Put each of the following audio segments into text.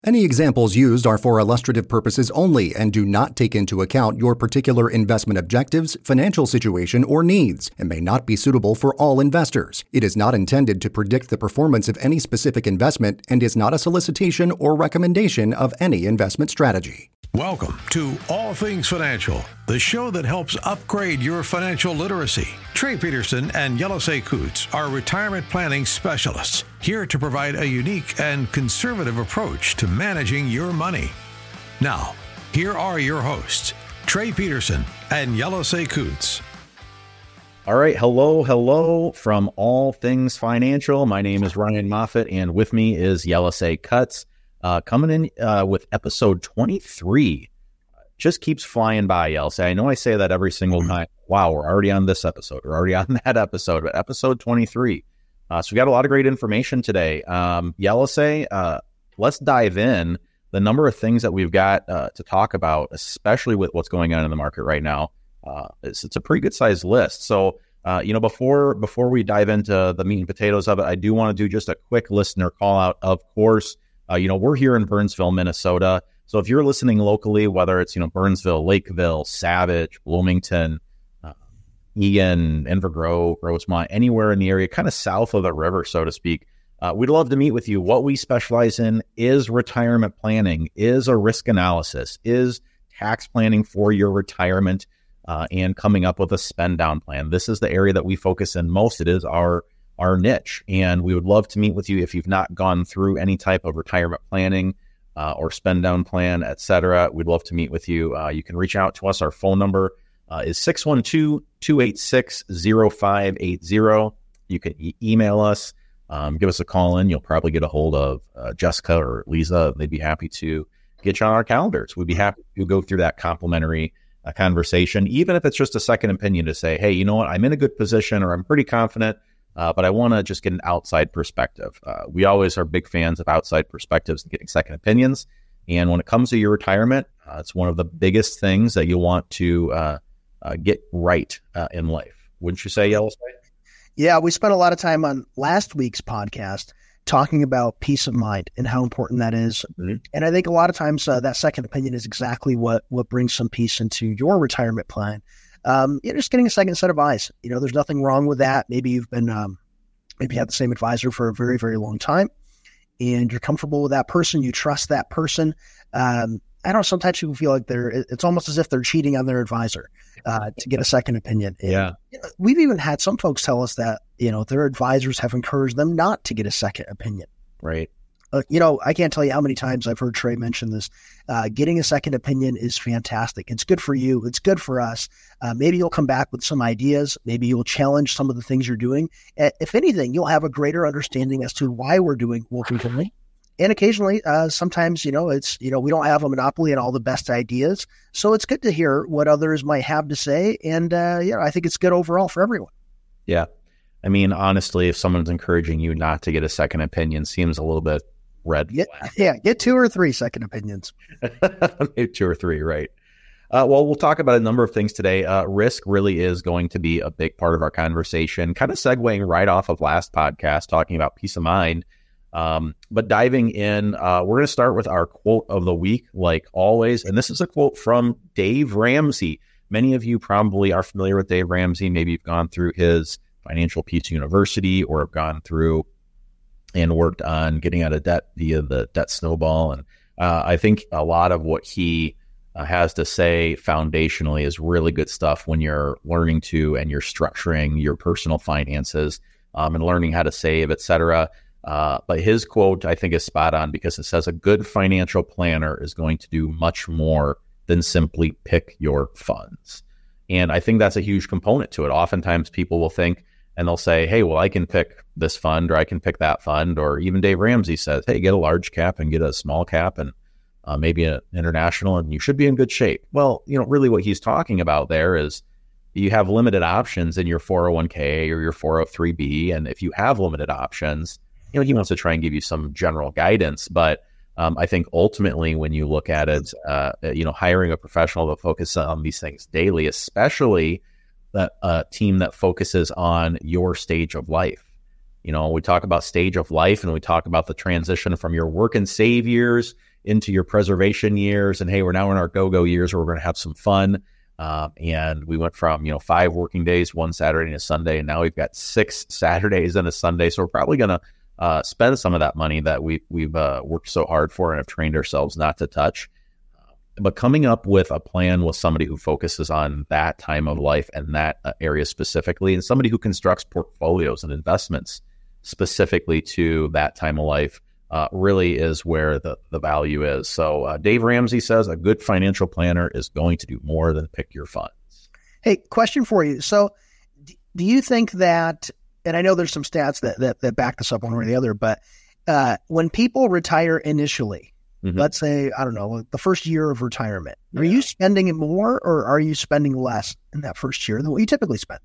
Any examples used are for illustrative purposes only and do not take into account your particular investment objectives, financial situation, or needs, and may not be suitable for all investors. It is not intended to predict the performance of any specific investment and is not a solicitation or recommendation of any investment strategy. Welcome to All Things Financial, the show that helps upgrade your financial literacy. Trey Peterson and Yelisei Coutts are retirement planning specialists, here to provide a unique and conservative approach to managing your money. Now, here are your hosts, Trey Peterson and Yelisei Coutts. All right, hello from All Things Financial. My name is Ryan Moffitt, and with me is Yelisei Coutts. Coming in with episode 23. Just keeps flying by, Yelisei. I know I say that every single time. Wow, we're already on this episode. We're already on that episode, but episode 23. So we got a lot of great information today. Yelisei, let's dive in. The number of things that we've got to talk about, especially with what's going on in the market right now, it's a pretty good sized list. So, before we dive into the meat and potatoes of it, I do want to do just a quick listener call out. Of course, we're here in Burnsville, Minnesota. So if you're listening locally, whether it's, Burnsville, Lakeville, Savage, Bloomington, Eagan, Inver Grove, Rosemont, anywhere in the area, kind of south of the river, so to speak, we'd love to meet with you. What we specialize in is retirement planning, is a risk analysis, is tax planning for your retirement, and coming up with a spend down plan. This is the area that we focus in most. It is our niche, and we would love to meet with you if you've not gone through any type of retirement planning or spend down plan, etc. We'd love to meet with you. You can reach out to us. Our phone number is 612-286-0580. You can email us, give us a call in. You'll probably get a hold of Jessica or Lisa. They'd be happy to get you on our calendars. We'd be happy to go through that complimentary conversation, even if it's just a second opinion to say, hey, you know what, I'm in a good position, or I'm pretty confident, but I want to just get an outside perspective. We always are big fans of outside perspectives and getting second opinions. And when it comes to your retirement, it's one of the biggest things that you'll want to get right in life. Wouldn't you say, Yelisei? Yeah, we spent a lot of time on last week's podcast talking about peace of mind and how important that is. Mm-hmm. And I think a lot of times that second opinion is exactly what brings some peace into your retirement plan. Just getting a second set of eyes. There's nothing wrong with that. Maybe you've been, maybe you had the same advisor for a very, very long time, and you're comfortable with that person. You trust that person. I don't know. Sometimes people feel like it's almost as if they're cheating on their advisor to get a second opinion. And, yeah. We've even had some folks tell us that, their advisors have encouraged them not to get a second opinion. Right. I can't tell you how many times I've heard Trey mention this. Getting a second opinion is fantastic. It's good for you. It's good for us. Maybe you'll come back with some ideas. Maybe you'll challenge some of the things you're doing. If anything, you'll have a greater understanding as to why we're doing what we're doing. And occasionally, sometimes, it's, we don't have a monopoly on all the best ideas. So it's good to hear what others might have to say. And, I think it's good overall for everyone. Yeah. I mean, honestly, if someone's encouraging you not to get a second opinion, seems a little bit red flag. Yeah, get 2 or 3 second opinions. Maybe 2 or 3, right. Well, we'll talk about a number of things today. Risk really is going to be a big part of our conversation, kind of segueing right off of last podcast, talking about peace of mind. But diving in, we're going to start with our quote of the week, like always. And this is a quote from Dave Ramsey. Many of you probably are familiar with Dave Ramsey. Maybe you've gone through his Financial Peace University, or have gone through and worked on getting out of debt via the debt snowball. And I think a lot of what he has to say foundationally is really good stuff when you're learning to and you're structuring your personal finances and learning how to save, etc. But his quote, I think, is spot on, because it says a good financial planner is going to do much more than simply pick your funds. And I think that's a huge component to it. Oftentimes people will think, and they'll say, hey, well, I can pick this fund, or I can pick that fund. Or even Dave Ramsey says, hey, get a large cap and get a small cap, and maybe an international, and you should be in good shape. Well, really what he's talking about there is you have limited options in your 401k or your 403b. And if you have limited options, he wants to try and give you some general guidance. But I think ultimately when you look at it, hiring a professional to focus on these things daily, especially that team that focuses on your stage of life. We talk about stage of life, and we talk about the transition from your work and save years into your preservation years, and hey, we're now in our go-go years where we're going to have some fun. And we went from 5 working days, 1 Saturday and a Sunday, and now we've got 6 Saturdays and a Sunday. So we're probably going to spend some of that money that we've worked so hard for and have trained ourselves not to touch. But coming up with a plan with somebody who focuses on that time of life and that area specifically, and somebody who constructs portfolios and investments specifically to that time of life, really is where the value is. So Dave Ramsey says a good financial planner is going to do more than pick your funds. Hey, question for you. So do you think that, and I know there's some stats that back this up one way or the other, but when people retire initially, let's say, I don't know, the first year of retirement, are you spending more or are you spending less in that first year than what you typically spend?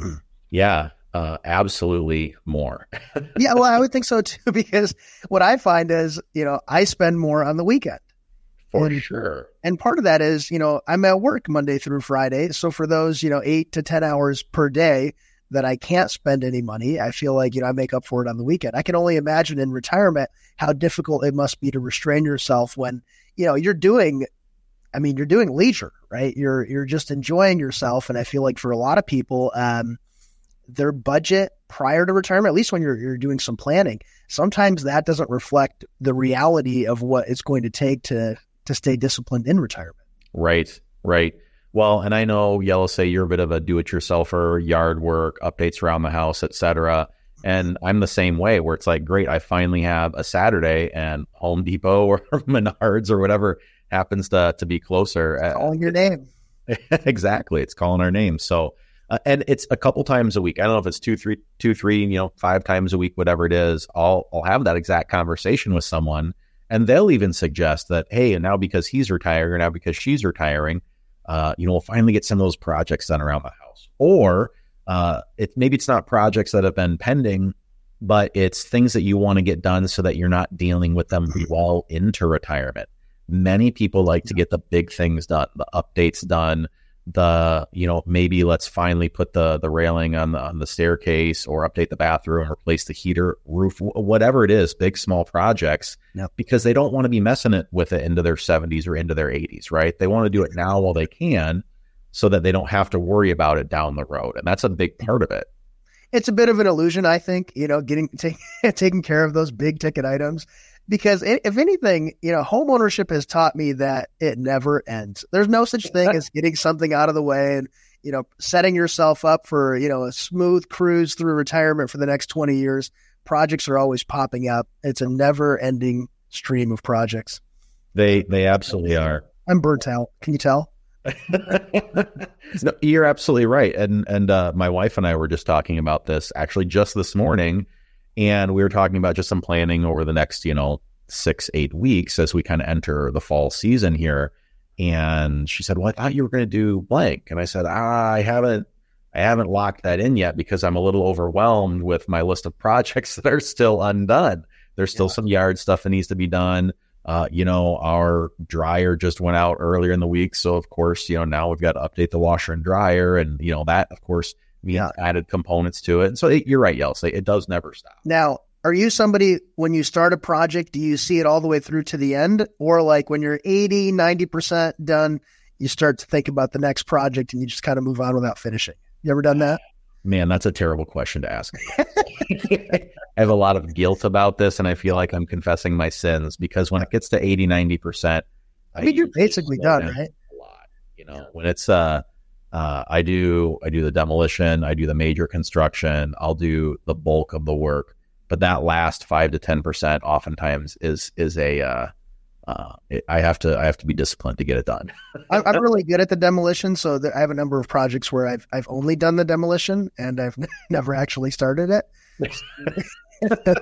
Yeah, absolutely more. Yeah, well, I would think so too, because what I find is, I spend more on the weekend. For sure. And part of that is, I'm at work Monday through Friday. So for those, 8 to 10 hours per day that I can't spend any money, I feel like, I make up for it on the weekend. I can only imagine in retirement how difficult it must be to restrain yourself when, you're doing leisure, right? You're just enjoying yourself. And I feel like for a lot of people, their budget prior to retirement, at least when you're doing some planning, sometimes that doesn't reflect the reality of what it's going to take to stay disciplined in retirement. Right. Well, and I know, Yellow, say you're a bit of a do-it-yourselfer, yard work, updates around the house, etc. And I'm the same way, where it's like, great, I finally have a Saturday and Home Depot or Menards or whatever happens to be closer. Calling your name. Exactly. It's calling our name. So, and it's a couple times a week. I don't know if it's 2, 3, 5 times a week, whatever it is. I'll have that exact conversation with someone, and they'll even suggest that, hey, and now because he's retiring or now because she's retiring, we'll finally get some of those projects done around the house. Or maybe it's not projects that have been pending, but it's things that you want to get done so that you're not dealing with them well into retirement. Many people like to get the big things done, the updates done, maybe let's finally put the railing on the staircase or update the bathroom or replace the heater, roof, whatever it is, big, small projects, because they don't want to be messing with it into their 70s or into their 80s, right? They want to do it now while they can so that they don't have to worry about it down the road. And that's a big part of it. It's a bit of an illusion, I think, taking care of those big ticket items. Because if anything, home ownership has taught me that it never ends. There's no such thing as getting something out of the way and, setting yourself up for, a smooth cruise through retirement for the next 20 years. Projects are always popping up. It's a never ending stream of projects. They absolutely are. I'm burnt out. Can you tell? No, you're absolutely right. And my wife and I were just talking about this actually just this morning. And we were talking about just some planning over the next, 6-8 weeks as we kind of enter the fall season here. And she said, well, I thought you were going to do blank. And I said, I haven't locked that in yet because I'm a little overwhelmed with my list of projects that are still undone. There's still some yard stuff that needs to be done. Our dryer just went out earlier in the week. So of course, now we've got to update the washer and dryer and, that of course, added components to it. And so you're right, Yelsey, it does never stop. Now, are you somebody, when you start a project, do you see it all the way through to the end? Or like when you're 80, 90% done, you start to think about the next project and you just kind of move on without finishing? You ever done that? Man, that's a terrible question to ask. I have a lot of guilt about this and I feel like I'm confessing my sins because when it gets to 80, 90%, you're basically done, right? A lot, when it's, I do the demolition, I do the major construction, I'll do the bulk of the work, but that last 5 to 10% oftentimes is I have to be disciplined to get it done. I'm really good at the demolition, so I have a number of projects where I've only done the demolition and I've never actually started it. But,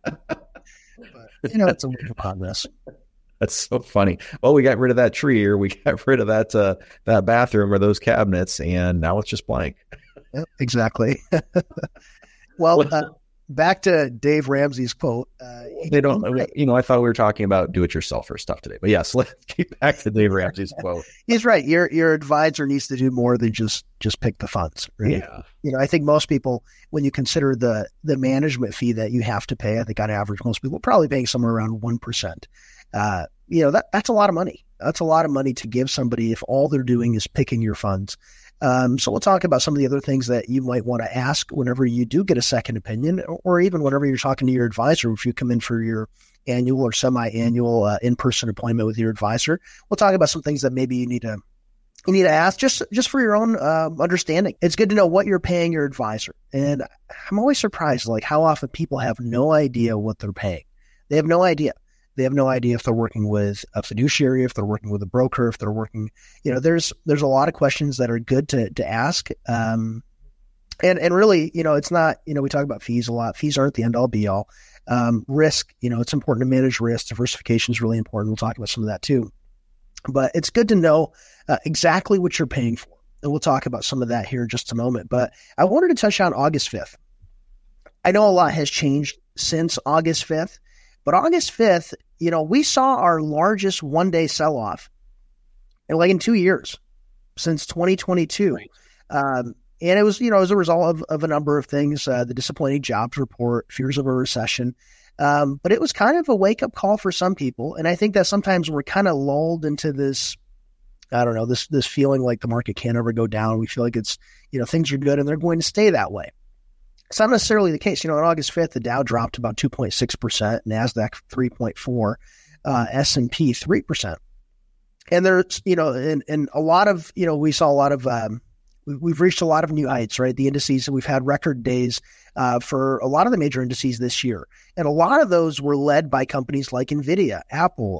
it's a work in progress. That's so funny. Well, we got rid of that tree or we got rid of that bathroom or those cabinets, and now it's just blank. Yep, exactly. Well, back to Dave Ramsey's quote. They don't, I thought we were talking about do-it-yourselfer stuff today, but yes, let's get back to Dave Ramsey's quote. He's right. Your advisor needs to do more than just pick the funds. Right? Yeah. I think most people, when you consider the management fee that you have to pay, I think on average, most people are probably paying somewhere around 1%. that's a lot of money. That's a lot of money to give somebody if all they're doing is picking your funds. So we'll talk about some of the other things that you might want to ask whenever you do get a second opinion, or even whenever you're talking to your advisor, if you come in for your annual or semi-annual in-person appointment with your advisor. We'll talk about some things that maybe you need to ask just for your own understanding. It's good to know what you're paying your advisor. And I'm always surprised like how often people have no idea what they're paying. They have no idea. They have no idea if they're working with a fiduciary, if they're working with a broker, if they're working, there's a lot of questions that are good to ask. And really, it's not, we talk about fees a lot. Fees aren't the end all be all. Risk, it's important to manage risk. Diversification is really important. We'll talk about some of that too. But it's good to know exactly what you're paying for. And we'll talk about some of that here in just a moment. But I wanted to touch on August 5th. I know a lot has changed since August 5th, but August 5th, we saw our largest one-day sell-off in 2 years since 2022. Right. And it was, as a result of a number of things, the disappointing jobs report, fears of a recession. But it was kind of a wake-up call for some people. And I think that sometimes we're kind of lulled into this, this feeling like the market can't ever go down. We feel like it's, things are good and they're going to stay that way. It's not necessarily the case. On August 5th, the Dow dropped about 2.6%, NASDAQ 3.4%, S&P 3%. And there's, and a lot of, we saw a lot of, we've reached a lot of new heights, right? The indices, we've had record days for a lot of the major indices this year. And a lot of those were led by companies like NVIDIA, Apple,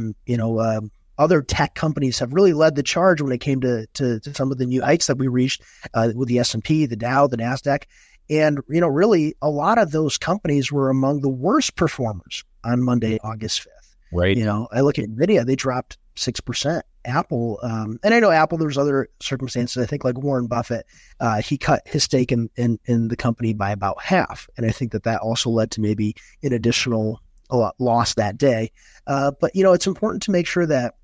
other tech companies have really led the charge when it came to some of the new heights that we reached with the S&P, the Dow, the NASDAQ. And, really a lot of those companies were among the worst performers on Monday, August 5th. Right. I look at NVIDIA, they dropped 6%. Apple, and I know Apple, there's other circumstances. I think like Warren Buffett, he cut his stake in the company by about half. And I think that also led to maybe an additional loss that day. But, it's important to make sure that,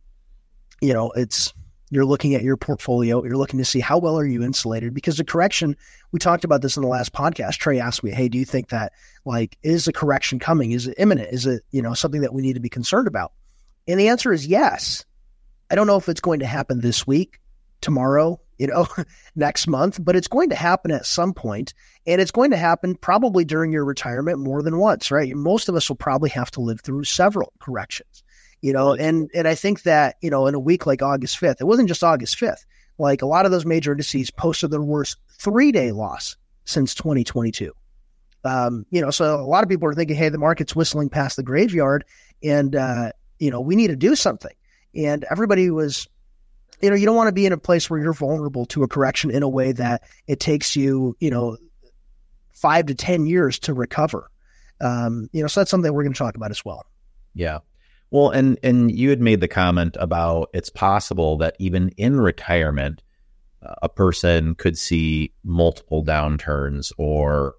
you're looking at your portfolio, you're looking to see how well are you insulated, because the correction, we talked about this in the last podcast. Trey asked me, hey, do you think that is a correction coming? Is it imminent? Is it, something that we need to be concerned about? And the answer is yes. I don't know if it's going to happen this week, tomorrow, next month, but it's going to happen at some point, and it's going to happen probably during your retirement more than once, right? Most of us will probably have to live through several corrections, and I think that, in a week like August 5th, it wasn't just August 5th, like a lot of those major indices posted their worst 3-day loss since 2022. So a lot of people are thinking, hey, the market's whistling past the graveyard and, we need to do something. And everybody was, you don't want to be in a place where you're vulnerable to a correction in a way that it takes you, 5 to 10 years to recover. So that's something we're going to talk about as well. Yeah. Well, and you had made the comment about it's possible that even in retirement, a person could see multiple downturns or,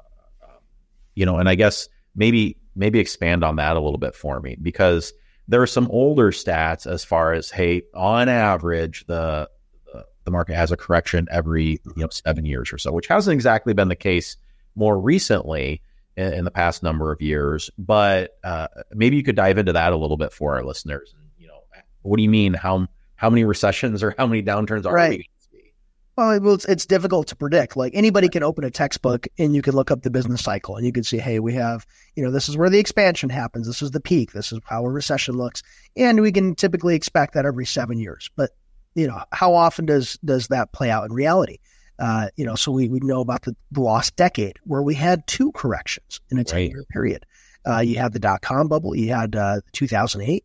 and I guess maybe expand on that a little bit for me, because there are some older stats as far as, hey, on average, the market has a correction every 7 years or so, which hasn't exactly been the case more recently in the past number of years. But maybe you could dive into that a little bit for our listeners. What do you mean? How many recessions or how many downturns are we going to see? Well, it's difficult to predict. Like anybody can open a textbook and you can look up the business cycle and you can see, hey, we have, this is where the expansion happens. This is the peak. This is how a recession looks. And we can typically expect that every 7 years. But, how often does that play out in reality? So we know about the lost decade where we had 2 corrections in a 10-year period. You had the dot-com bubble, you had 2008.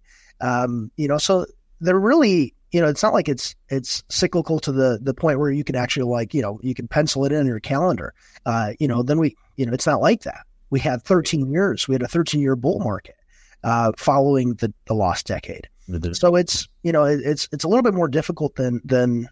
So they're really, it's not like it's cyclical to the point where you can actually you can pencil it in your calendar. Then it's not like that. We had 13 years. We had a 13-year bull market following the lost decade. Mm-hmm. So it's it's a little bit more difficult than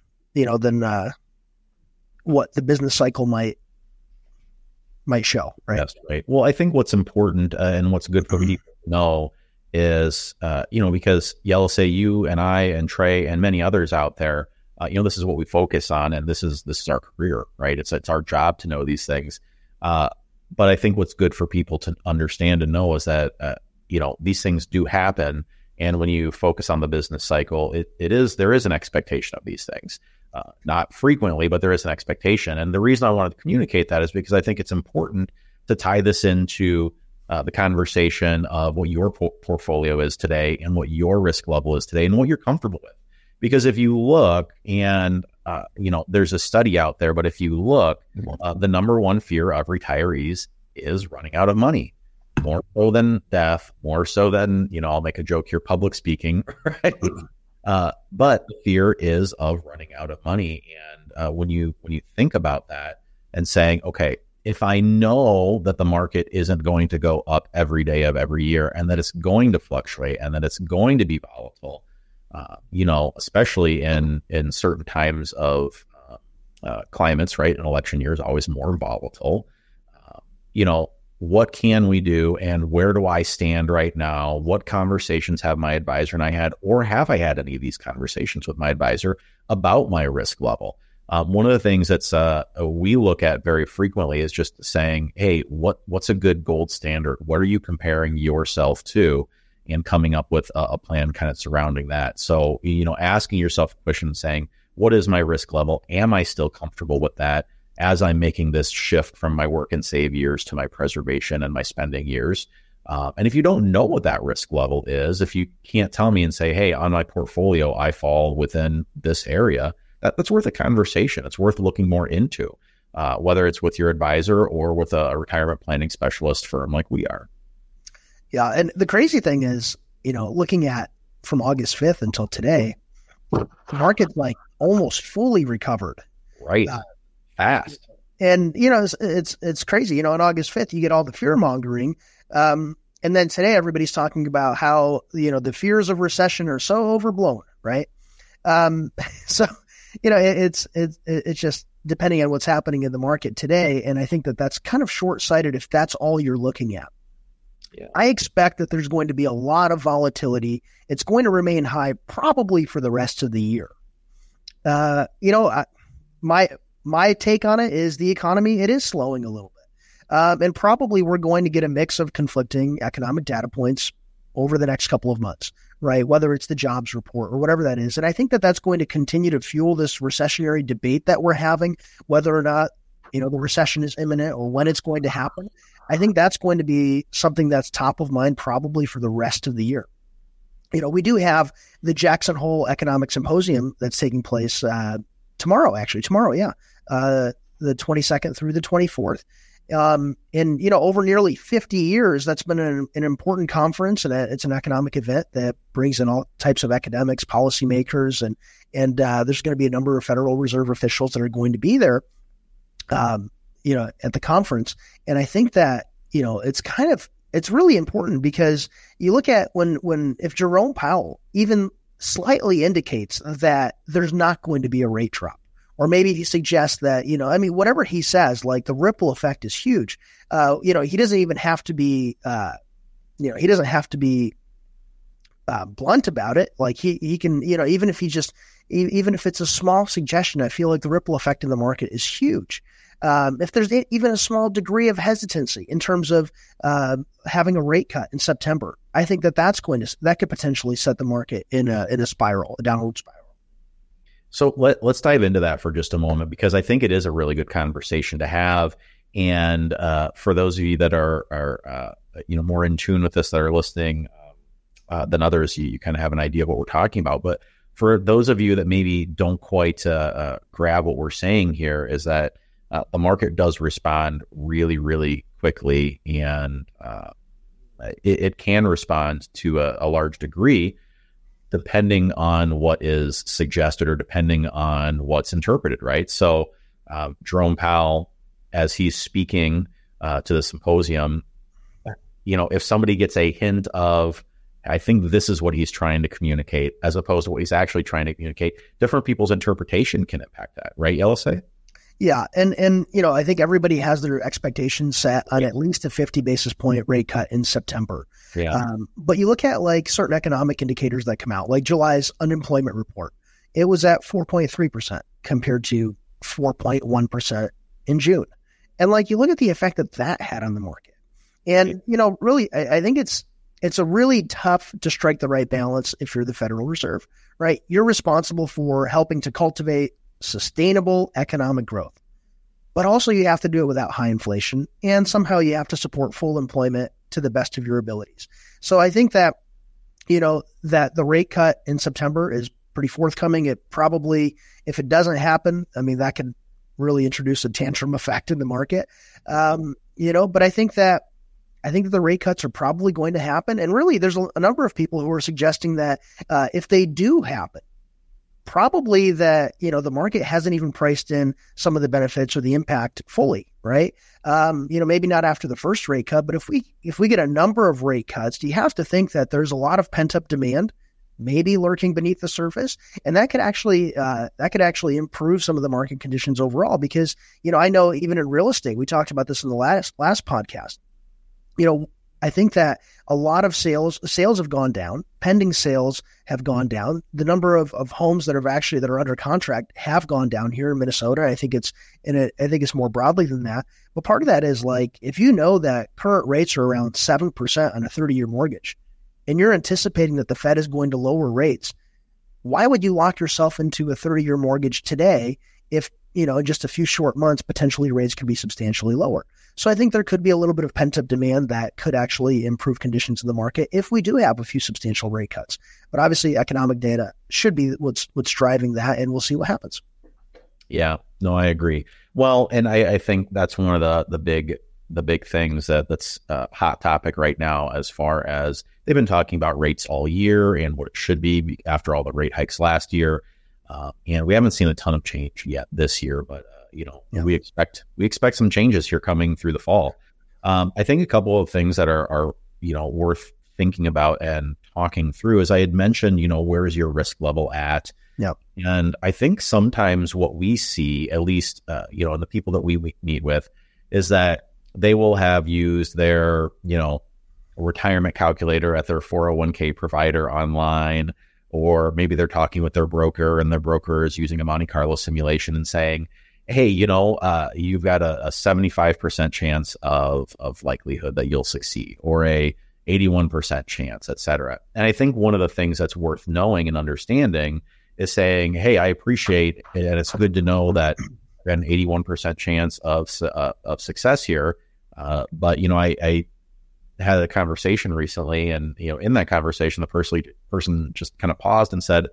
what the business cycle might show, right? That's right. Well, I think what's important and what's good for people to know is, because Yelisei, you and I and Trey and many others out there, this is what we focus on, and this is our career, right? It's our job to know these things. But I think what's good for people to understand and know is that, these things do happen, And when you focus on the business cycle, there is an expectation of these things. Not frequently, but there is an expectation. And the reason I wanted to communicate that is because I think it's important to tie this into the conversation of what your portfolio is today and what your risk level is today and what you're comfortable with. Because if you look and, there's a study out there, but if you look, the number one fear of retirees is running out of money, more so than death, more so than, I'll make a joke here, public speaking, right? But the fear is of running out of money. And when you think about that and saying, okay, if I know that the market isn't going to go up every day of every year and that it's going to fluctuate and that it's going to be volatile, especially in certain times of climates, right? An election year is always more volatile. What can we do and where do I stand right now? What conversations have my advisor and I had, or have I had any of these conversations with my advisor about my risk level? One of the things that's we look at very frequently is just saying, hey, what's a good gold standard? What are you comparing yourself to? And coming up with a plan kind of surrounding that. So, asking yourself a question and saying, what is my risk level? Am I still comfortable with that as I'm making this shift from my work and save years to my preservation and my spending years? And if you don't know what that risk level is, if you can't tell me and say, hey, on my portfolio, I fall within this area, that's worth a conversation. It's worth looking more into, whether it's with your advisor or with a retirement planning specialist firm like we are. Yeah. And the crazy thing is, looking at from August 5th until today, the market's like almost fully recovered. Right. Fast. And, it's crazy. On August 5th, you get all the fear mongering. And then today, everybody's talking about how, the fears of recession are so overblown. Right. So, it's just depending on what's happening in the market today. And I think that that's kind of short-sighted if that's all you're looking at. Yeah. I expect that there's going to be a lot of volatility. It's going to remain high probably for the rest of the year. My take on it is the economy, it is slowing a little bit. And probably we're going to get a mix of conflicting economic data points over the next couple of months, right? Whether it's the jobs report or whatever that is. And I think that that's going to continue to fuel this recessionary debate that we're having, whether or not, the recession is imminent or when it's going to happen. I think that's going to be something that's top of mind probably for the rest of the year. We do have the Jackson Hole Economic Symposium that's taking place tomorrow, yeah, the 22nd through the 24th. And, over nearly 50 years, that's been an important conference, and it's an economic event that brings in all types of academics, policymakers, and there's going to be a number of Federal Reserve officials that are going to be there, at the conference. And I think that, it's really important because you look at if Jerome Powell even slightly indicates that there's not going to be a rate drop, or maybe he suggests that, whatever he says, like the ripple effect is huge. He doesn't even have to be, blunt about it. Like he can, even if it's a small suggestion, I feel like the ripple effect in the market is huge. If there's even a small degree of hesitancy in terms of having a rate cut in September, I think that could potentially set the market in a spiral, a downward spiral. So let's dive into that for just a moment, because I think it is a really good conversation to have. And for those of you that are more in tune with this, that are listening than others, you kind of have an idea of what we're talking about. But for those of you that maybe don't quite grab what we're saying here, is that the market does respond really, really quickly, and it can respond to a large degree depending on what is suggested or depending on what's interpreted, right? So Jerome Powell, as he's speaking to the symposium, if somebody gets a hint of, I think this is what he's trying to communicate, as opposed to what he's actually trying to communicate, different people's interpretation can impact that, right, Yellisay? Yeah. And I think everybody has their expectations set on at least a 50 basis point rate cut in September. Yeah. But you look at like certain economic indicators that come out, like July's unemployment report, it was at 4.3% compared to 4.1% in June. And like, you look at the effect that had on the market. And, really, I think it's it's a really tough to strike the right balance if you're the Federal Reserve, right? You're responsible for helping to cultivate sustainable economic growth, but also you have to do it without high inflation, and somehow you have to support full employment to the best of your abilities. So I think that, that the rate cut in September is pretty forthcoming. It probably, if it doesn't happen, I mean, that could really introduce a tantrum effect in the market. But I think that the rate cuts are probably going to happen. And really, there's a number of people who are suggesting that if they do happen, probably that, the market hasn't even priced in some of the benefits or the impact fully, right? Maybe not after the first rate cut, but if we get a number of rate cuts, you have to think that there's a lot of pent up demand maybe lurking beneath the surface. And that could actually improve some of the market conditions overall, because, I know even in real estate, we talked about this in the last podcast, I think that a lot of sales have gone down. Pending sales have gone down. The number of homes that are under contract have gone down here in Minnesota. I think it's more broadly than that. But part of that is like, if you know that current rates are around 7% on a 30-year mortgage, and you're anticipating that the Fed is going to lower rates, why would you lock yourself into a 30-year mortgage today if, in just a few short months, potentially rates could be substantially lower? So I think there could be a little bit of pent-up demand that could actually improve conditions in the market if we do have a few substantial rate cuts. But obviously, economic data should be what's driving that, and we'll see what happens. Yeah, no, I agree. Well, and I think that's one of the big things that's a hot topic right now, as far as they've been talking about rates all year and what it should be after all the rate hikes last year. And we haven't seen a ton of change yet this year, but we expect some changes here coming through the fall. I think a couple of things that are worth thinking about and talking through, as I had mentioned, where is your risk level at? Yep. And I think sometimes what we see, at least, in the people that we meet with, is that they will have used their, retirement calculator at their 401k provider online, or maybe they're talking with their broker and their broker is using a Monte Carlo simulation and saying, hey, you've got a 75% chance of likelihood that you'll succeed, or a 81% chance, et cetera. And I think one of the things that's worth knowing and understanding is saying, hey, I appreciate it, and it's good to know that an 81% chance of success here. But, I had a conversation recently, and, in that conversation, the person just kind of paused and said,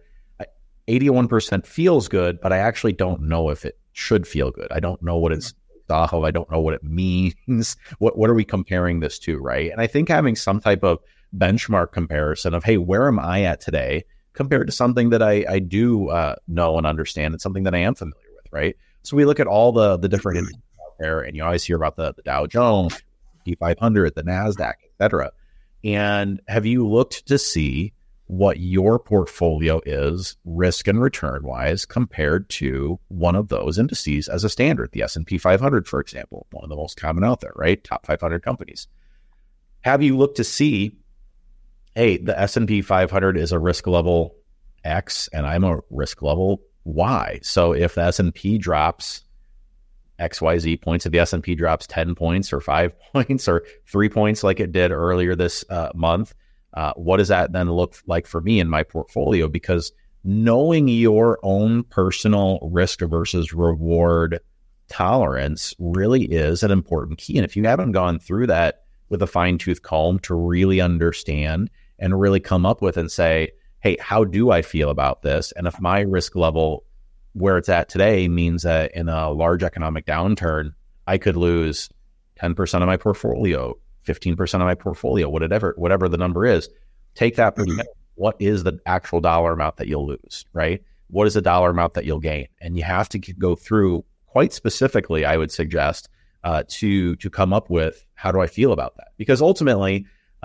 81% feels good, but I actually don't know if it should feel good. I don't know what it's off of. I don't know what it means. What are we comparing this to, right? And I think having some type of benchmark comparison of, hey, where am I at today compared to something that I do know and understand, and something that I am familiar with, right? So we look at all the different indices out there, and you always hear about the Dow Jones, S&P 500, the NASDAQ, et cetera. And have you looked to see what your portfolio is risk and return wise compared to one of those indices as a standard? The S&P 500, for example, one of the most common out there, right? Top 500 companies. Have you looked to see, hey, the S&P 500 is a risk level X and I'm a risk level Y. So if the S&P drops XYZ points, if the S&P drops 10 points or 5 points or 3 points like it did earlier this month, what does that then look like for me in my portfolio? Because knowing your own personal risk versus reward tolerance really is an important key. And if you haven't gone through that with a fine-tooth comb to really understand and really come up with and say, hey, how do I feel about this? And if my risk level where it's at today means that in a large economic downturn, I could lose 10% of my portfolio, 15% of my portfolio, whatever the number is, take that percent. What is the actual dollar amount that you'll lose, right? What is the dollar amount that you'll gain? And you have to go through quite specifically, I would suggest, to come up with, how do I feel about that? Because ultimately,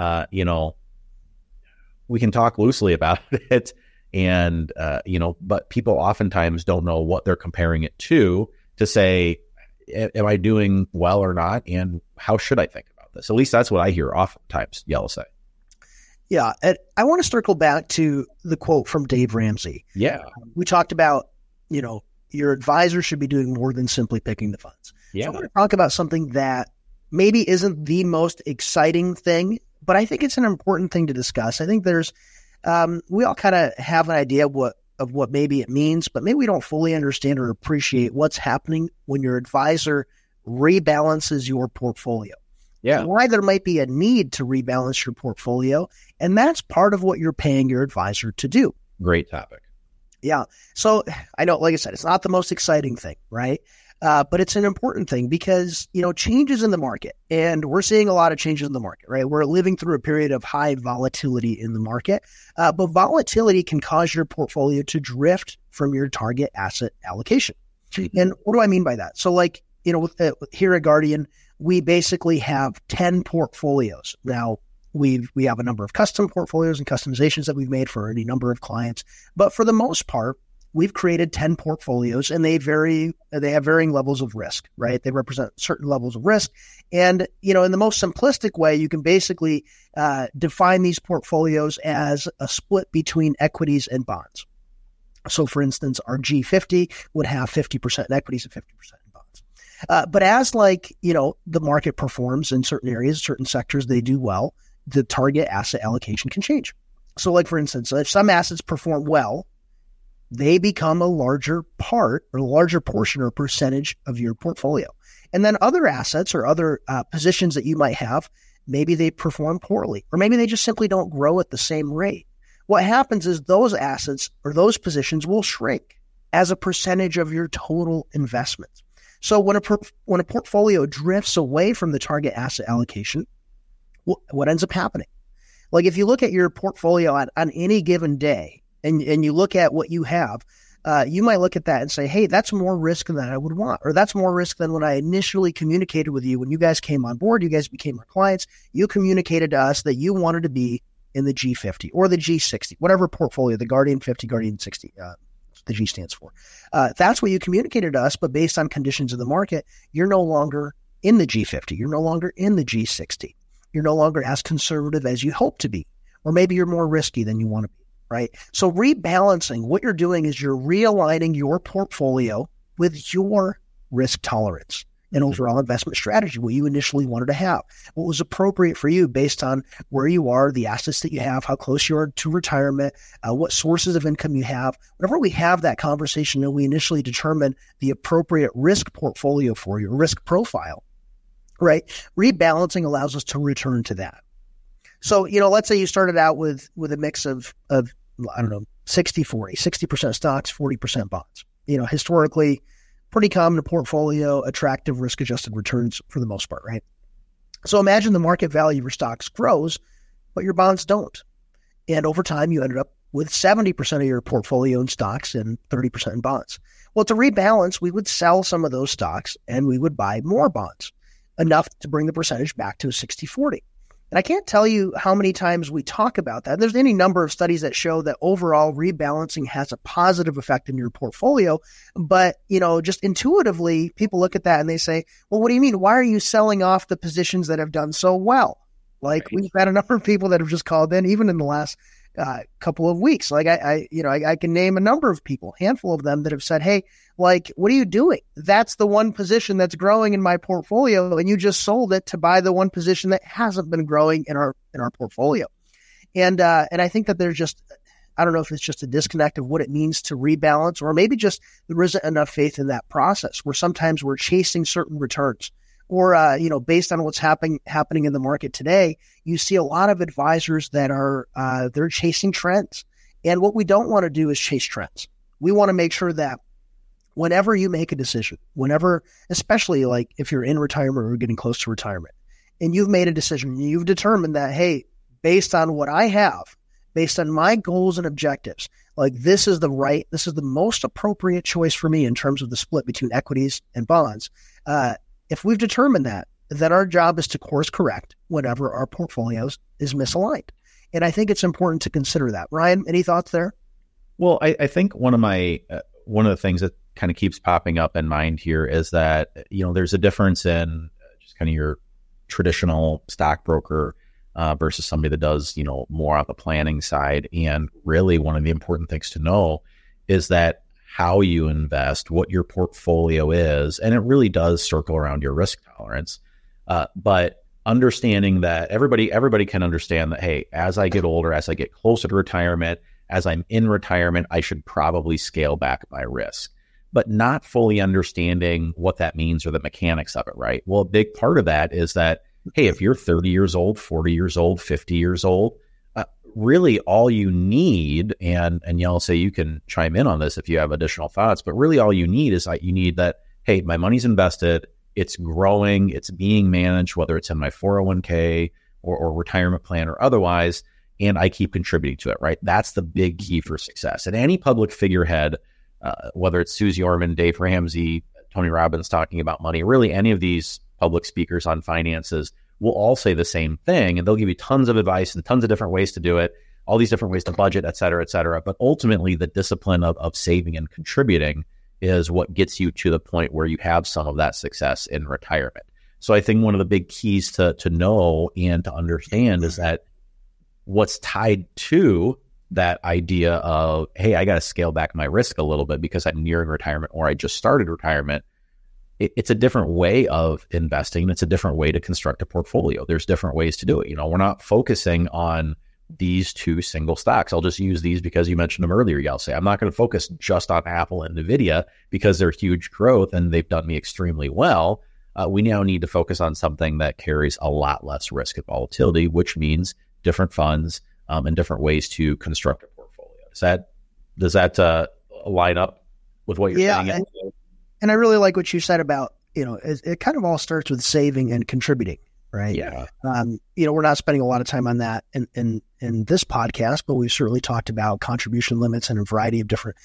we can talk loosely about it, and, but people oftentimes don't know what they're comparing it to say, am I doing well or not? And how should I think about this? At least that's what I hear oftentimes, Yellow. Yeah. And I want to circle back to the quote from Dave Ramsey. Yeah. We talked about, your advisor should be doing more than simply picking the funds. Yeah. So I want to talk about something that maybe isn't the most exciting thing, but I think it's an important thing to discuss. I think there's, we all kind of have an idea of what maybe it means, but maybe we don't fully understand or appreciate what's happening when your advisor rebalances your portfolio. Yeah. Why there might be a need to rebalance your portfolio. And that's part of what you're paying your advisor to do. Great topic. Yeah. So I know, like I said, it's not the most exciting thing, right? But it's an important thing because, changes in the market, and we're seeing a lot of changes in the market, right? We're living through a period of high volatility in the market, but volatility can cause your portfolio to drift from your target asset allocation. And what do I mean by that? So here at Guardian, we basically have 10 portfolios. Now, we have a number of custom portfolios and customizations that we've made for any number of clients, but for the most part, we've created 10 portfolios, and they have varying levels of risk, right? They represent certain levels of risk. And, in the most simplistic way, you can basically define these portfolios as a split between equities and bonds. So for instance, our G50 would have 50% in equities and 50% in bonds. But as the market performs in certain areas, certain sectors, they do well, the target asset allocation can change. So for instance, if some assets perform well, they become a larger part or a larger portion or percentage of your portfolio. And then other assets or other positions that you might have, maybe they perform poorly, or maybe they just simply don't grow at the same rate. What happens is those assets or those positions will shrink as a percentage of your total investments. So when a portfolio drifts away from the target asset allocation, what ends up happening? If you look at your portfolio on any given day, and you look at what you have, you might look at that and say, hey, that's more risk than I would want, or that's more risk than when I initially communicated with you. When you guys came on board, you guys became our clients, you communicated to us that you wanted to be in the G50 or the G60, whatever portfolio, the Guardian 50, Guardian 60, the G stands for. That's what you communicated to us, but based on conditions of the market, you're no longer in the G50. You're no longer in the G60. You're no longer as conservative as you hope to be, or maybe you're more risky than you want to be. Right. So rebalancing, what you're doing is you're realigning your portfolio with your risk tolerance and overall investment strategy, what you initially wanted to have, what was appropriate for you based on where you are, the assets that you have, how close you are to retirement, what sources of income you have. Whenever we have that conversation and we initially determine the appropriate risk portfolio for your risk profile, right? Rebalancing allows us to return to that. So, let's say you started out with a mix of 60-40, 60% stocks, 40% bonds. Historically, pretty common portfolio, attractive risk-adjusted returns for the most part, right? So imagine the market value of your stocks grows, but your bonds don't. And over time, you ended up with 70% of your portfolio in stocks and 30% in bonds. Well, to rebalance, we would sell some of those stocks and we would buy more bonds, enough to bring the percentage back to a 60-40. And I can't tell you how many times we talk about that. There's any number of studies that show that overall rebalancing has a positive effect in your portfolio. But, just intuitively, people look at that and they say, well, what do you mean? Why are you selling off the positions that have done so well? Right. We've had a number of people that have just called in, even in the last couple of weeks. I can name a number of people, handful of them that have said, hey, what are you doing? That's the one position that's growing in my portfolio, and you just sold it to buy the one position that hasn't been growing in our portfolio. And I think that there's just, I don't know if it's just a disconnect of what it means to rebalance, or maybe just there isn't enough faith in that process where sometimes we're chasing certain returns. Or, based on what's happening in the market today, you see a lot of advisors that are, they're chasing trends. And what we don't want to do is chase trends. We want to make sure that whenever you make a decision, especially if you're in retirement or getting close to retirement, and you've made a decision, you've determined that, hey, based on what I have, based on my goals and objectives, this is the most appropriate choice for me in terms of the split between equities and bonds. If we've determined that, then our job is to course correct whenever our portfolios is misaligned. And I think it's important to consider that. Ryan, any thoughts there? Well, I think one of the things that kind of keeps popping up in mind here is that, there's a difference in just kind of your traditional stockbroker versus somebody that does, more on the planning side. And really one of the important things to know is that how you invest, what your portfolio is, and it really does circle around your risk tolerance. But understanding that everybody can understand that, hey, as I get older, as I get closer to retirement, as I'm in retirement, I should probably scale back my risk, but not fully understanding what that means or the mechanics of it, right? Well, a big part of that is that, hey, if you're 30 years old, 40 years old, 50 years old, really all you need, and y'all say you can chime in on this if you have additional thoughts, but really all you need is that you need that, hey, my money's invested, it's growing, it's being managed, whether it's in my 401k or retirement plan or otherwise, and I keep contributing to it, right? That's the big key for success. And any public figurehead, whether it's Susie Orman, Dave Ramsey, Tony Robbins talking about money, really any of these public speakers on finances will all say the same thing, and they'll give you tons of advice and tons of different ways to do it, all these different ways to budget, et cetera, et cetera. But ultimately, the discipline of saving and contributing is what gets you to the point where you have some of that success in retirement. So I think one of the big keys to know and to understand is that what's tied to that idea of, hey, I got to scale back my risk a little bit because I'm nearing retirement or I just started retirement. It's a different way of investing. It's a different way to construct a portfolio. There's different ways to do it. We're not focusing on these two single stocks. I'll just use these because you mentioned them earlier, Yelsey. I'm not going to focus just on Apple and NVIDIA because they're huge growth and they've done me extremely well. We now need to focus on something that carries a lot less risk and volatility, which means different funds and different ways to construct a portfolio. Does that line up with what you're saying? And I really like what you said about, it kind of all starts with saving and contributing, right? Yeah. We're not spending a lot of time on that in this podcast, but we've certainly talked about contribution limits and a variety of different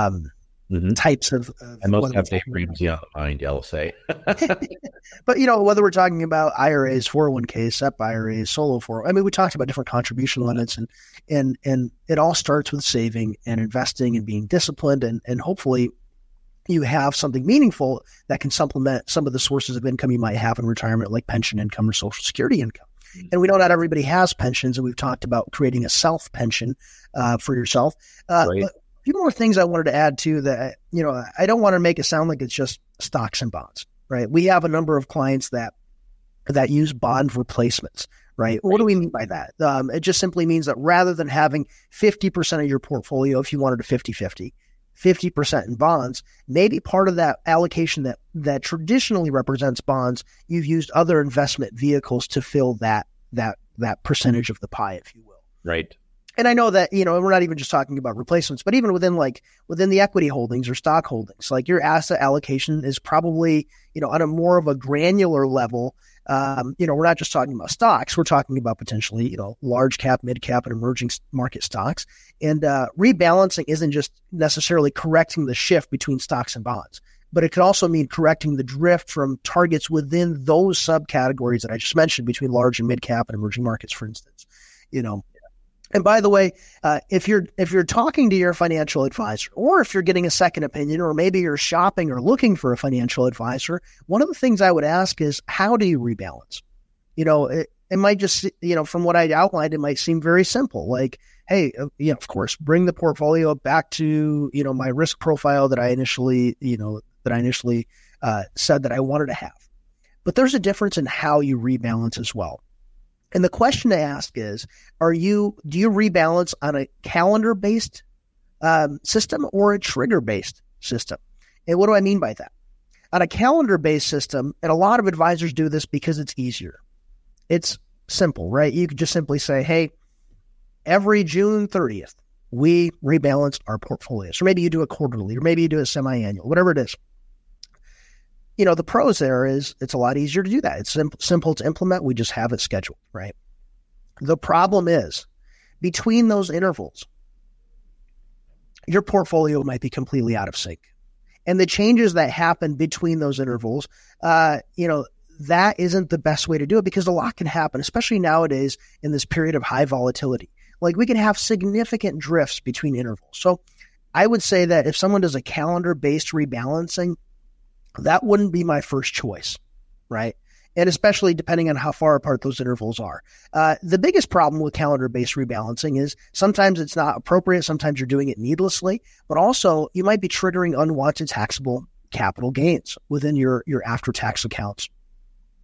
types of. I must have Dave Ramsey on the mind, I'll say. But, whether we're talking about IRAs, 401ks, SEP IRAs, solo 401, we talked about different contribution limits and it all starts with saving and investing and being disciplined and hopefully you have something meaningful that can supplement some of the sources of income you might have in retirement, like pension income or Social Security income. And we know not everybody has pensions, and we've talked about creating a self pension for yourself. But a few more things I wanted to add too that, I don't want to make it sound like it's just stocks and bonds, right? We have a number of clients that use bond replacements, right? What do we mean by that? It just simply means that rather than having 50% of your portfolio, if you wanted a 50-50, 50% in bonds, maybe part of that allocation that traditionally represents bonds, you've used other investment vehicles to fill that percentage of the pie, if you will. Right. And I know that, we're not even just talking about replacements, but even within the equity holdings or stock holdings, like your asset allocation is probably, on a more of a granular level. We're not just talking about stocks. We're talking about potentially, large cap, mid cap, and emerging market stocks. And rebalancing isn't just necessarily correcting the shift between stocks and bonds, but it could also mean correcting the drift from targets within those subcategories that I just mentioned between large and mid cap and emerging markets, for instance. And by the way, if you're talking to your financial advisor, or if you're getting a second opinion, or maybe you're shopping or looking for a financial advisor, one of the things I would ask is, how do you rebalance? It might just, from what I outlined, it might seem very simple. Like, hey, of course, bring the portfolio back to, my risk profile that I initially said that I wanted to have. But there's a difference in how you rebalance as well. And the question to ask is, do you rebalance on a calendar-based system or a trigger-based system? And what do I mean by that? On a calendar-based system, and a lot of advisors do this because it's easier. It's simple, right? You could just simply say, hey, every June 30th, we rebalance our portfolios. Or maybe you do a quarterly, or maybe you do a semi-annual, whatever it is. The pros there is it's a lot easier to do that. It's simple to implement. We just have it scheduled, right? The problem is between those intervals, your portfolio might be completely out of sync. And the changes that happen between those intervals, that isn't the best way to do it because a lot can happen, especially nowadays in this period of high volatility. Like we can have significant drifts between intervals. So I would say that if someone does a calendar-based rebalancing, that wouldn't be my first choice, right? And especially depending on how far apart those intervals are. The biggest problem with calendar-based rebalancing is sometimes it's not appropriate. Sometimes you're doing it needlessly, but also you might be triggering unwanted taxable capital gains within your after-tax accounts.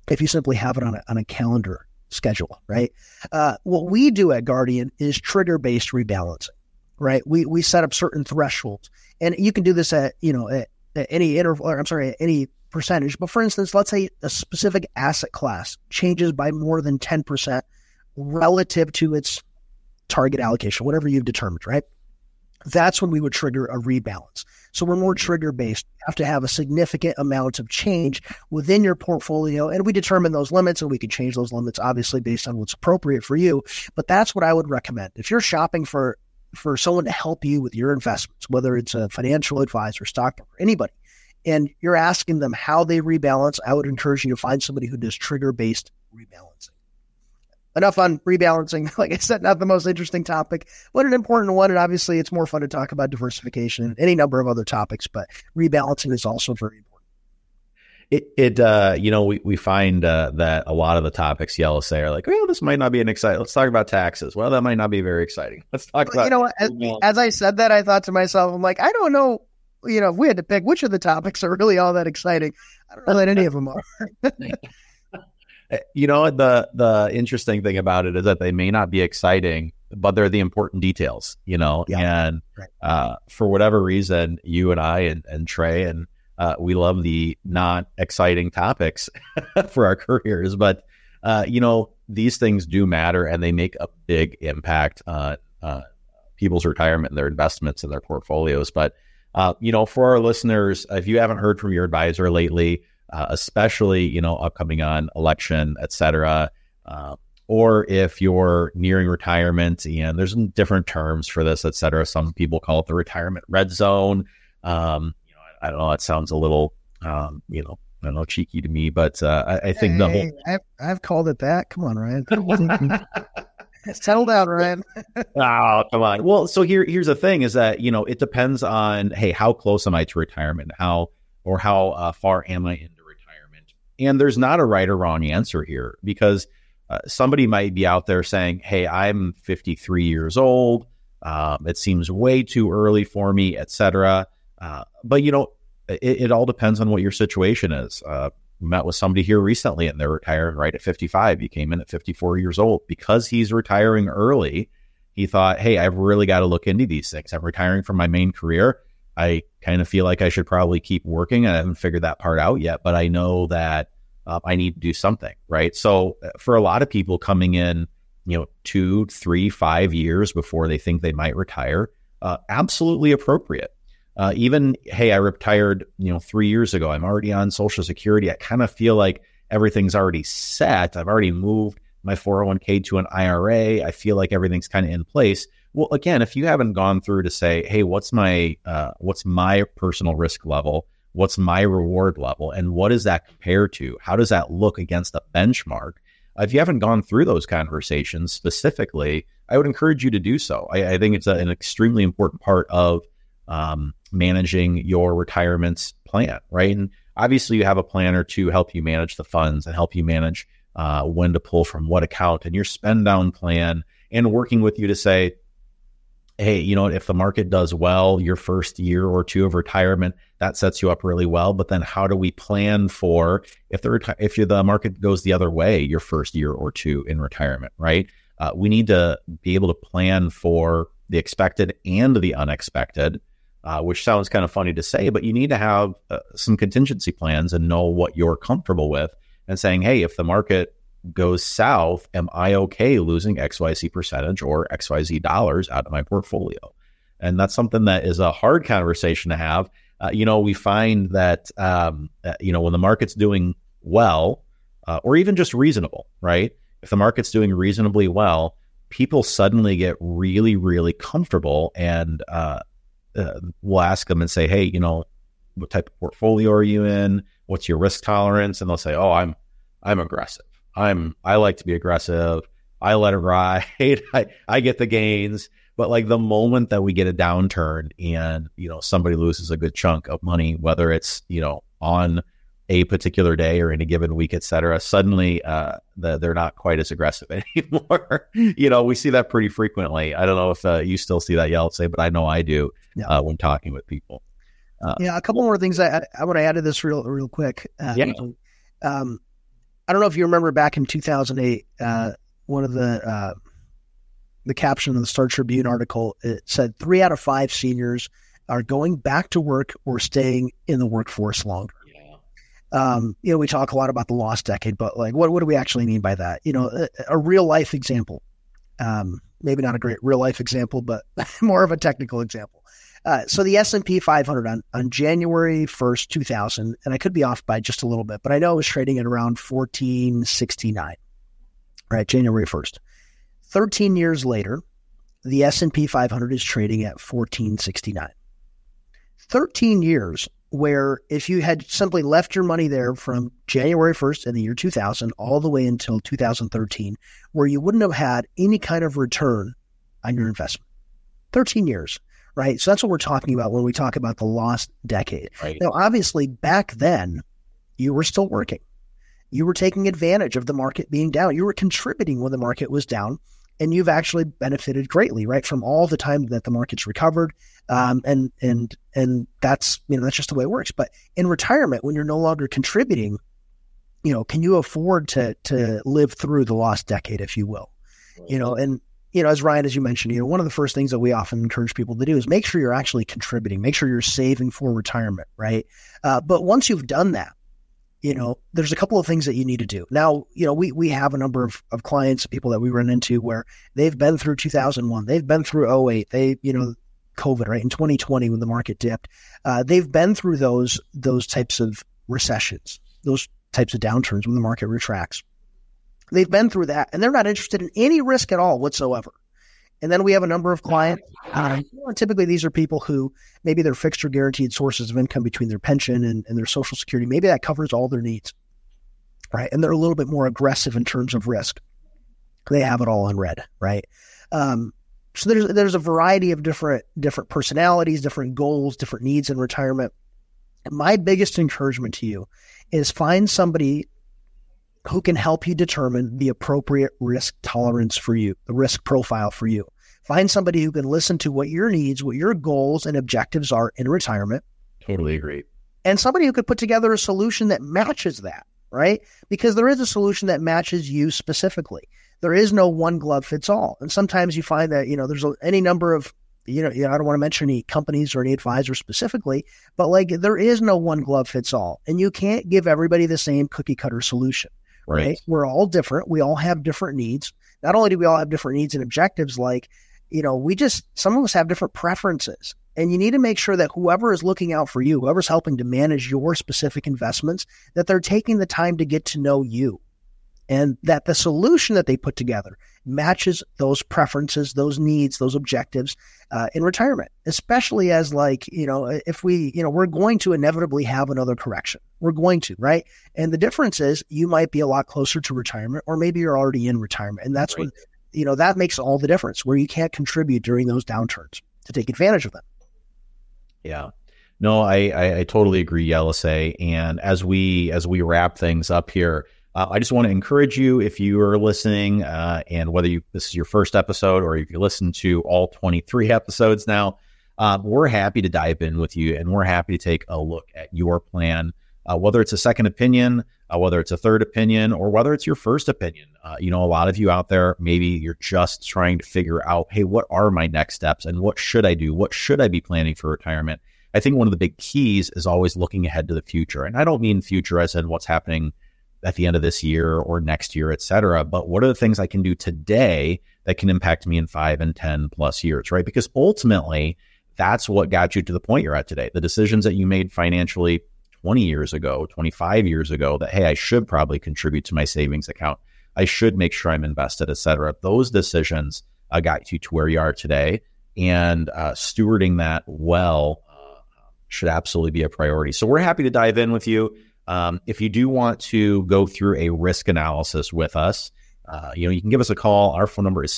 if you simply have it on a calendar schedule, right? What we do at Guardian is trigger-based rebalancing, right? We set up certain thresholds, and you can do this at any interval, or at any percentage. But for instance, let's say a specific asset class changes by more than 10% relative to its target allocation, whatever you've determined, right? That's when we would trigger a rebalance. So we're more trigger-based. You have to have a significant amount of change within your portfolio, and we determine those limits, and we can change those limits, obviously, based on what's appropriate for you. But that's what I would recommend. If you're shopping for someone to help you with your investments, whether it's a financial advisor, stockbroker, anybody, and you're asking them how they rebalance, I would encourage you to find somebody who does trigger-based rebalancing. Enough on rebalancing. Like I said, not the most interesting topic, but an important one. And obviously it's more fun to talk about diversification and any number of other topics, but rebalancing is also very important. We find that a lot of the topics Yellow say are like, well, this might not be an exciting. Let's talk about taxes. Well, that might not be very exciting. Let's talk about, as I said that, I thought to myself, I'm like, I don't know, if we had to pick which of the topics are really all that exciting, I don't know that any of them are. The interesting thing about it is that they may not be exciting, but they're the important details, and for whatever reason, you and I and Trey and we love the not exciting topics for our careers, but these things do matter, and they make a big impact on people's retirement and their investments and their portfolios. But for our listeners, if you haven't heard from your advisor lately, especially, upcoming on election, et cetera, or if you're nearing retirement, and there's different terms for this, et cetera. Some people call it the retirement red zone. I don't know. It sounds a little, I don't know, cheeky to me, but I think the whole... I've called it that. Come on, Ryan. Settle down, Ryan. Oh, come on. Well, so here's the thing is that, it depends on, hey, how close am I to retirement? How far am I into retirement? And there's not a right or wrong answer here, because somebody might be out there saying, hey, I'm 53 years old. It seems way too early for me, et cetera. But it all depends on what your situation is. Met with somebody here recently, and they're retiring right at 55. He came in at 54 years old. Because he's retiring early, he thought, hey, I've really got to look into these things. I'm retiring from my main career. I kind of feel like I should probably keep working. I haven't figured that part out yet, but I know that I need to do something, right? So for a lot of people coming in, 2, 3, 5 years before they think they might retire, absolutely appropriate. Even, hey, I retired, 3 years ago. I'm already on Social Security. I kind of feel like everything's already set. I've already moved my 401k to an IRA. I feel like everything's kind of in place. Well, again, if you haven't gone through to say, hey, what's my personal risk level? What's my reward level? And what does that compare to? How does that look against a benchmark? If you haven't gone through those conversations specifically, I would encourage you to do so. I think it's an extremely important part of managing your retirement plan, right? And obviously you have a planner to help you manage the funds and help you manage when to pull from what account and your spend down plan, and working with you to say, hey, if the market does well, your first year or two of retirement, that sets you up really well. But then how do we plan for if the market goes the other way, your first year or two in retirement, right? We need to be able to plan for the expected and the unexpected, which sounds kind of funny to say, but you need to have some contingency plans and know what you're comfortable with, and saying, hey, if the market goes south, am I okay losing XYZ percentage or XYZ dollars out of my portfolio? And that's something that is a hard conversation to have. We find that, when the market's doing well, or even just reasonable, right? If the market's doing reasonably well, people suddenly get really, really comfortable, and we'll ask them and say, hey, what type of portfolio are you in? What's your risk tolerance? And they'll say, oh, I'm aggressive. I like to be aggressive. I let it ride. I get the gains. But like the moment that we get a downturn and, somebody loses a good chunk of money, whether it's, on a particular day or in a given week, et cetera, suddenly they're not quite as aggressive anymore. We see that pretty frequently. I don't know if you still see that, Yeltsin, but I know I do when talking with people. A couple more things I want to add to this real quick. I don't know if you remember back in 2008, one of the caption of the Star Tribune article, it said 3 out of 5 seniors are going back to work or staying in the workforce longer. We talk a lot about the lost decade, but like, what do we actually mean by that? A real life example, maybe not a great real life example, but more of a technical example. So the S&P 500 on January 1st, 2000, and I could be off by just a little bit, but I know it was trading at around 1469, right? January 1st. 13 years later, the S&P 500 is trading at 1469. 13 years where if you had simply left your money there from January 1st in the year 2000 all the way until 2013, where you wouldn't have had any kind of return on your investment. 13 years, right? So that's what we're talking about when we talk about the lost decade. Right. Now, obviously, back then, you were still working. You were taking advantage of the market being down. You were contributing when the market was down. And you've actually benefited greatly, right, from all the time that the market's recovered, and that's that's just the way it works. But in retirement, when you're no longer contributing, can you afford to live through the lost decade, if you will, And as Ryan, as you mentioned, one of the first things that we often encourage people to do is make sure you're actually contributing, make sure you're saving for retirement, right? But once you've done that, there's a couple of things that you need to do. Now, we have a number of clients, people that we run into where they've been through 2001, they've been through 2008, COVID, right? In 2020 when the market dipped, they've been through those types of recessions, those types of downturns when the market retracts. They've been through that and they're not interested in any risk at all whatsoever. And then we have a number of clients. Typically, these are people who maybe they're fixed or guaranteed sources of income between their pension and their Social Security. Maybe that covers all their needs, right? And they're a little bit more aggressive in terms of risk. They have it all on red, right? So there's a variety of different personalities, different goals, different needs in retirement. And my biggest encouragement to you is find somebody who can help you determine the appropriate risk tolerance for you, the risk profile for you. Find somebody who can listen to what your needs, what your goals and objectives are in retirement. Totally agree. And somebody who could put together a solution that matches that, right? Because there is a solution that matches you specifically. There is no one glove fits all. And sometimes you find that, there's any number of, I don't want to mention any companies or any advisors specifically, but like there is no one glove fits all. And you can't give everybody the same cookie cutter solution. Right. We're all different. We all have different needs. Not only do we all have different needs and objectives, some of us have different preferences. And you need to make sure that whoever is looking out for you, whoever's helping to manage your specific investments, that they're taking the time to get to know you and that the solution that they put together matches those preferences, those needs, those objectives in retirement, especially as if we're going to inevitably have another correction. We're going to, right? And the difference is you might be a lot closer to retirement or maybe you're already in retirement. And that's right. When, that makes all the difference where you can't contribute during those downturns to take advantage of them. Yeah. No, I totally agree, Yelisei. And as we wrap things up here, I just want to encourage you, if you are listening, and whether this is your first episode or if you listen to all 23 episodes now, we're happy to dive in with you and we're happy to take a look at your plan, whether it's a second opinion, whether it's a third opinion, or whether it's your first opinion. A lot of you out there, maybe you're just trying to figure out, hey, what are my next steps and what should I do? What should I be planning for retirement? I think one of the big keys is always looking ahead to the future. And I don't mean future as in what's happening at the end of this year or next year, et cetera. But what are the things I can do today that can impact me in 5 and 10 plus years, right? Because ultimately, that's what got you to the point you're at today. The decisions that you made financially 20 years ago, 25 years ago, that, hey, I should probably contribute to my savings account. I should make sure I'm invested, et cetera. Those decisions got you to where you are today. And stewarding that well should absolutely be a priority. So we're happy to dive in with you. If you do want to go through a risk analysis with us, you can give us a call. Our phone number is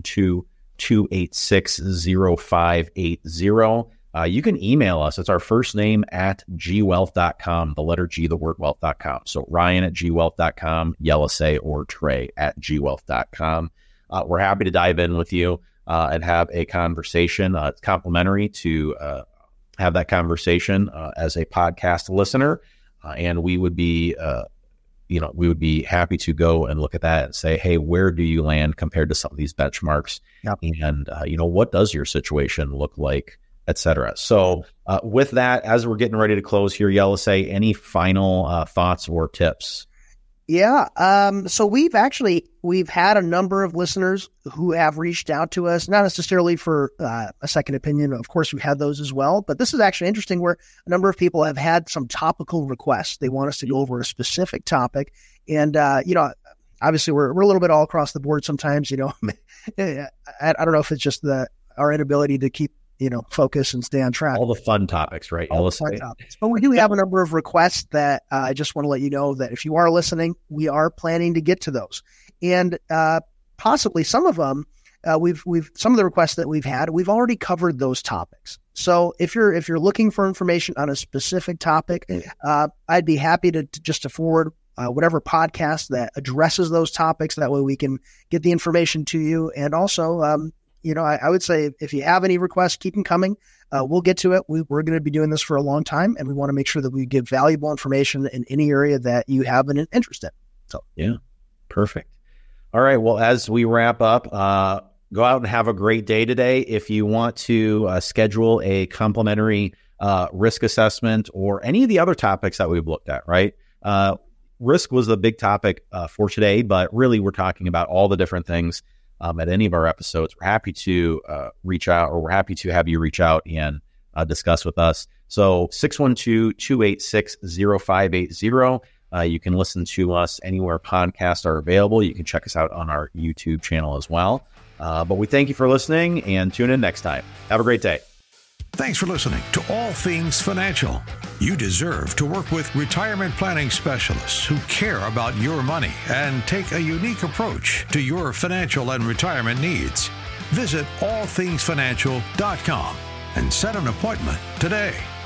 612-286-0580. You can email us. It's our first name at gwealth.com, the letter G, the word wealth.com. So Ryan at gwealth.com, Yelisei or Trey at gwealth.com. We're happy to dive in with you and have a conversation. It's complimentary to have that conversation as a podcast listener. And we would be we would be happy to go and look at that and say, hey, where do you land compared to some of these benchmarks? Yep. And, what does your situation look like, et cetera? So with that, as we're getting ready to close here, Yelisei, any final thoughts or tips? Yeah. So we've had a number of listeners who have reached out to us, not necessarily for a second opinion. Of course, we've had those as well, but this is actually interesting where a number of people have had some topical requests. They want us to go over a specific topic. And, obviously we're a little bit all across the board sometimes, I don't know if it's just our inability to keep, focus and stay on track. All the fun topics, right? All the fun topics. But we do have a number of requests that I just want to let you know that if you are listening, we are planning to get to those. And possibly some of them, some of the requests that we've had, we've already covered those topics. So if you're looking for information on a specific topic, I'd be happy to forward whatever podcast that addresses those topics. That way we can get the information to you. And also, I would say if you have any requests, keep them coming. We'll get to it. We're going to be doing this for a long time, and we want to make sure that we give valuable information in any area that you have an interest in. So, yeah, perfect. All right. Well, as we wrap up, go out and have a great day today. If you want to schedule a complimentary risk assessment or any of the other topics that we've looked at, right? Risk was the big topic for today, but really we're talking about all the different things. At any of our episodes, we're happy to reach out, or we're happy to have you reach out and discuss with us. So 612-286-0580. You can listen to us anywhere podcasts are available. You can check us out on our YouTube channel as well. But we thank you for listening, and tune in next time. Have a great day. Thanks for listening to All Things Financial. You deserve to work with retirement planning specialists who care about your money and take a unique approach to your financial and retirement needs. Visit allthingsfinancial.com and set an appointment today.